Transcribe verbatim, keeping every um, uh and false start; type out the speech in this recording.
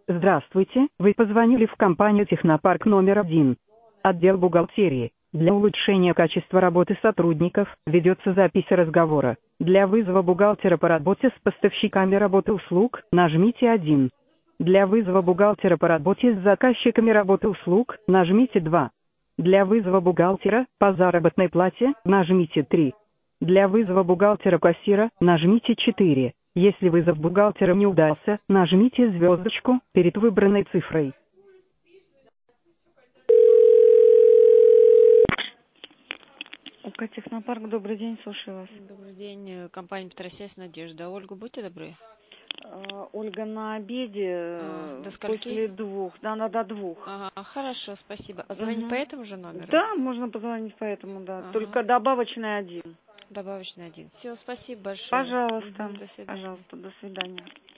Здравствуйте, вы позвонили в компанию «Технопарк» номер один. Отдел бухгалтерии. Для улучшения качества работы сотрудников ведется запись разговора. Для вызова бухгалтера по работе с поставщиками работы услуг нажмите один. Для вызова бухгалтера по работе с заказчиками работы услуг нажмите два. Для вызова бухгалтера по заработной плате нажмите три. Для вызова бухгалтера-кассира нажмите четыре. Если вызов бухгалтера не удался, нажмите звездочку перед выбранной цифрой. УК «Технопарк», добрый день, слушаю вас. Добрый день, э, компания Петросясь, Надежда. Ольга, будьте добры. Э, Ольга на обеде А, э, до скольки? после двух, да, надо до двух. Ага, хорошо, спасибо. А звонить по Мгм. этому же номеру? Да, можно позвонить по этому, да. Ага. Только добавочный один. Добавочный один. Все, спасибо большое. Пожалуйста, Мгм, до свидания. пожалуйста, до свидания.